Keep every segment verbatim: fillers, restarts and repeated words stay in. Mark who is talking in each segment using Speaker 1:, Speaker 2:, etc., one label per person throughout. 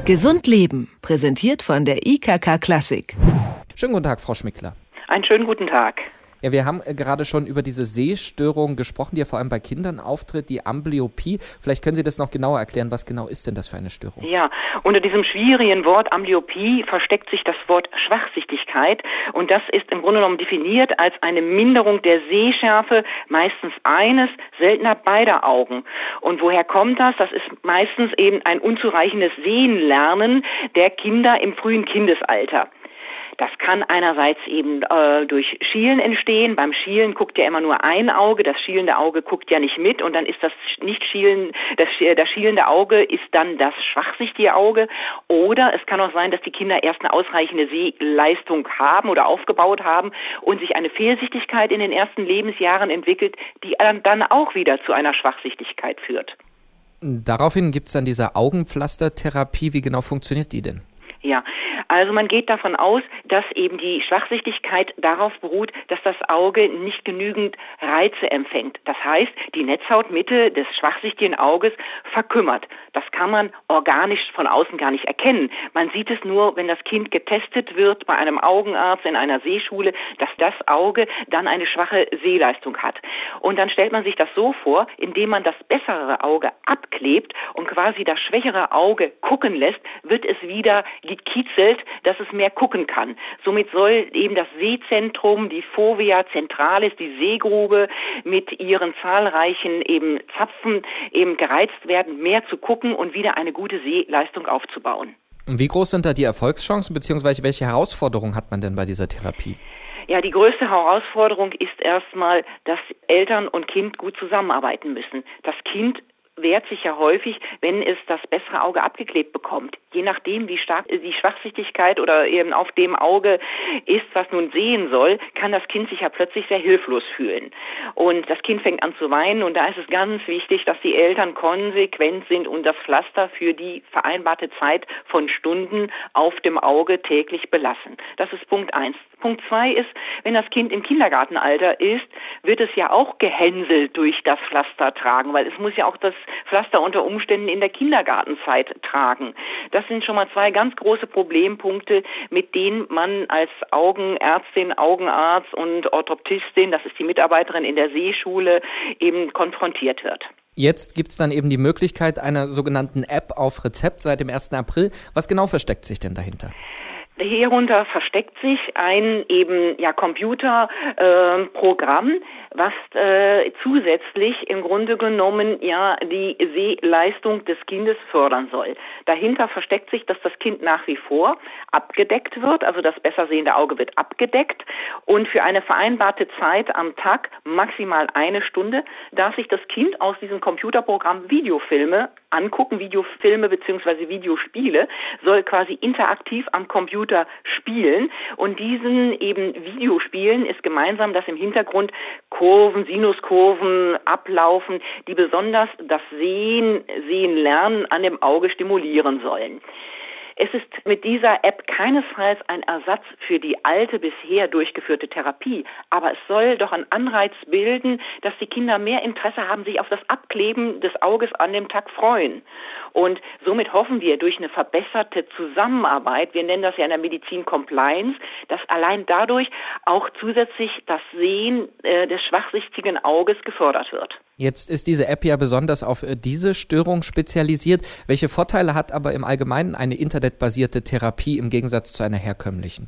Speaker 1: Gesund leben, präsentiert von der I K K Klassik.
Speaker 2: Schönen guten Tag, Frau Schmickler.
Speaker 3: Einen schönen guten Tag.
Speaker 2: Ja, wir haben gerade schon über diese Sehstörung gesprochen, die ja vor allem bei Kindern auftritt, die Amblyopie. Vielleicht können Sie das noch genauer erklären. Was genau ist denn das für eine Störung?
Speaker 3: Ja, unter diesem schwierigen Wort Amblyopie versteckt sich das Wort Schwachsichtigkeit. Und das ist im Grunde genommen definiert als eine Minderung der Sehschärfe, meistens eines, seltener beider Augen. Und woher kommt das? Das ist meistens eben ein unzureichendes Sehenlernen der Kinder im frühen Kindesalter. Das kann einerseits eben äh, durch Schielen entstehen. Beim Schielen guckt ja immer nur ein Auge, das schielende Auge guckt ja nicht mit und dann ist das nicht schielen, das, das schielende Auge ist dann das schwachsichtige Auge. Oder es kann auch sein, dass die Kinder erst eine ausreichende Sehleistung haben oder aufgebaut haben und sich eine Fehlsichtigkeit in den ersten Lebensjahren entwickelt, die dann auch wieder zu einer Schwachsichtigkeit führt.
Speaker 2: Daraufhin gibt es dann diese Augenpflastertherapie. Wie genau funktioniert die denn?
Speaker 3: Ja, also man geht davon aus, dass eben die Schwachsichtigkeit darauf beruht, dass das Auge nicht genügend Reize empfängt. Das heißt, die Netzhautmitte des schwachsichtigen Auges verkümmert. Das kann man organisch von außen gar nicht erkennen. Man sieht es nur, wenn das Kind getestet wird bei einem Augenarzt in einer Sehschule, dass das Auge dann eine schwache Sehleistung hat. Und dann stellt man sich das so vor, indem man das bessere Auge abklebt und quasi das schwächere Auge gucken lässt, wird es wieder gekiezelt, dass es mehr gucken kann. Somit soll eben das Sehzentrum, die Fovea centralis, die Sehgrube mit ihren zahlreichen eben Zapfen eben gereizt werden, mehr zu gucken und wieder eine gute Sehleistung aufzubauen.
Speaker 2: Und wie groß sind da die Erfolgschancen, beziehungsweise welche Herausforderungen hat man denn bei dieser Therapie?
Speaker 3: Ja, die größte Herausforderung ist erstmal, dass Eltern und Kind gut zusammenarbeiten müssen. Das Kind wehrt sich ja häufig, wenn es das bessere Auge abgeklebt bekommt. Je nachdem, wie stark die Schwachsichtigkeit oder eben auf dem Auge ist, was nun sehen soll, kann das Kind sich ja plötzlich sehr hilflos fühlen. Und das Kind fängt an zu weinen und da ist es ganz wichtig, dass die Eltern konsequent sind und das Pflaster für die vereinbarte Zeit von Stunden auf dem Auge täglich belassen. Das ist Punkt eins. Punkt zwei ist, wenn das Kind im Kindergartenalter ist, wird es ja auch gehänselt durch das Pflaster tragen, weil es muss ja auch das Pflaster unter Umständen in der Kindergartenzeit tragen. Das sind schon mal zwei ganz große Problempunkte, mit denen man als Augenärztin, Augenarzt und Orthoptistin, das ist die Mitarbeiterin in der Sehschule, eben konfrontiert wird.
Speaker 2: Jetzt gibt es dann eben die Möglichkeit einer sogenannten App auf Rezept seit dem ersten April. Was genau versteckt sich denn dahinter?
Speaker 3: Hierunter versteckt sich ein eben ja Computerprogramm, äh, was äh, zusätzlich im Grunde genommen ja die Sehleistung des Kindes fördern soll. Dahinter versteckt sich, dass das Kind nach wie vor abgedeckt wird, also das besser sehende Auge wird abgedeckt und für eine vereinbarte Zeit am Tag, maximal eine Stunde, darf sich das Kind aus diesem Computerprogramm Videofilme angucken, Videofilme bzw. Videospiele, soll quasi interaktiv am Computer spielen und diesen eben Videospielen ist gemeinsam, dass im Hintergrund Kurven, Sinuskurven ablaufen, die besonders das Sehen, Sehen lernen an dem Auge stimulieren sollen. Es ist mit dieser App keinesfalls ein Ersatz für die alte, bisher durchgeführte Therapie, aber es soll doch einen Anreiz bilden, dass die Kinder mehr Interesse haben, sich auf das Abkleben des Auges an dem Tag freuen. Und somit hoffen wir durch eine verbesserte Zusammenarbeit, wir nennen das ja in der Medizin Compliance, dass allein dadurch auch zusätzlich das Sehen äh, des schwachsichtigen Auges gefördert wird.
Speaker 2: Jetzt ist diese App ja besonders auf diese Störung spezialisiert. Welche Vorteile hat aber im Allgemeinen eine internetbasierte Therapie im Gegensatz zu einer herkömmlichen?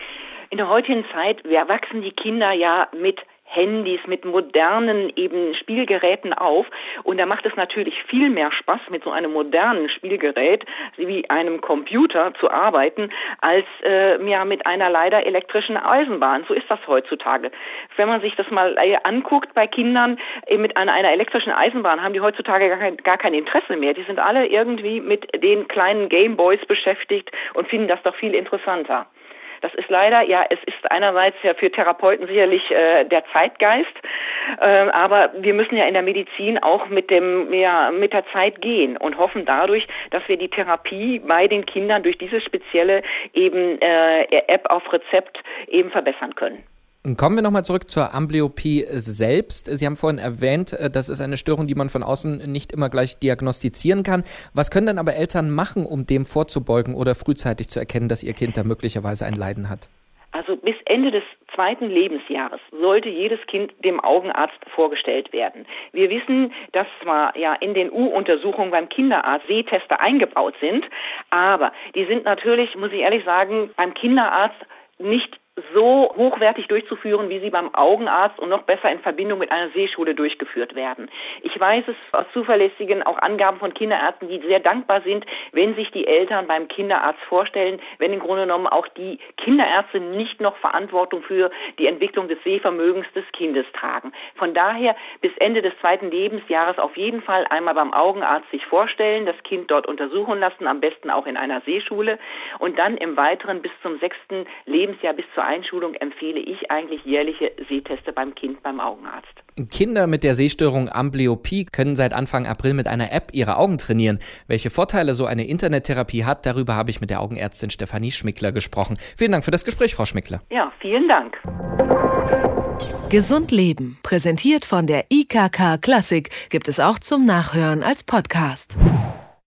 Speaker 3: In der heutigen Zeit wachsen die Kinder ja mit Handys, mit modernen eben Spielgeräten auf und da macht es natürlich viel mehr Spaß, mit so einem modernen Spielgerät wie einem Computer zu arbeiten, als äh, ja, mit einer leider elektrischen Eisenbahn. So ist das heutzutage. Wenn man sich das mal äh, anguckt bei Kindern äh, mit einer, einer elektrischen Eisenbahn, haben die heutzutage gar kein, gar kein Interesse mehr. Die sind alle irgendwie mit den kleinen Gameboys beschäftigt und finden das doch viel interessanter. Das ist leider, ja, es ist einerseits ja für Therapeuten sicherlich äh, der Zeitgeist, äh, aber wir müssen ja in der Medizin auch mit dem, ja, mit der Zeit gehen und hoffen dadurch, dass wir die Therapie bei den Kindern durch diese spezielle eben äh, App auf Rezept eben verbessern können.
Speaker 2: Kommen wir nochmal zurück zur Amblyopie selbst. Sie haben vorhin erwähnt, das ist eine Störung, die man von außen nicht immer gleich diagnostizieren kann. Was können denn aber Eltern machen, um dem vorzubeugen oder frühzeitig zu erkennen, dass ihr Kind da möglicherweise ein Leiden hat?
Speaker 3: Also bis Ende des zweiten Lebensjahres sollte jedes Kind dem Augenarzt vorgestellt werden. Wir wissen, dass zwar ja in den U-Untersuchungen beim Kinderarzt Sehteste eingebaut sind, aber die sind natürlich, muss ich ehrlich sagen, beim Kinderarzt nicht so hochwertig durchzuführen, wie sie beim Augenarzt und noch besser in Verbindung mit einer Sehschule durchgeführt werden. Ich weiß es aus zuverlässigen auch Angaben von Kinderärzten, die sehr dankbar sind, wenn sich die Eltern beim Kinderarzt vorstellen, wenn im Grunde genommen auch die Kinderärzte nicht noch Verantwortung für die Entwicklung des Sehvermögens des Kindes tragen. Von daher bis Ende des zweiten Lebensjahres auf jeden Fall einmal beim Augenarzt sich vorstellen, das Kind dort untersuchen lassen, am besten auch in einer Sehschule und dann im Weiteren bis zum sechsten Lebensjahr bis zur Einschulung empfehle ich eigentlich jährliche Sehteste beim Kind beim Augenarzt.
Speaker 2: Kinder mit der Sehstörung Amblyopie können seit Anfang April mit einer App ihre Augen trainieren. Welche Vorteile so eine Internettherapie hat, darüber habe ich mit der Augenärztin Stefanie Schmickler gesprochen. Vielen Dank für das Gespräch, Frau Schmickler.
Speaker 3: Ja, vielen Dank.
Speaker 1: Gesund Leben, präsentiert von der I K K Klassik, gibt es auch zum Nachhören als Podcast.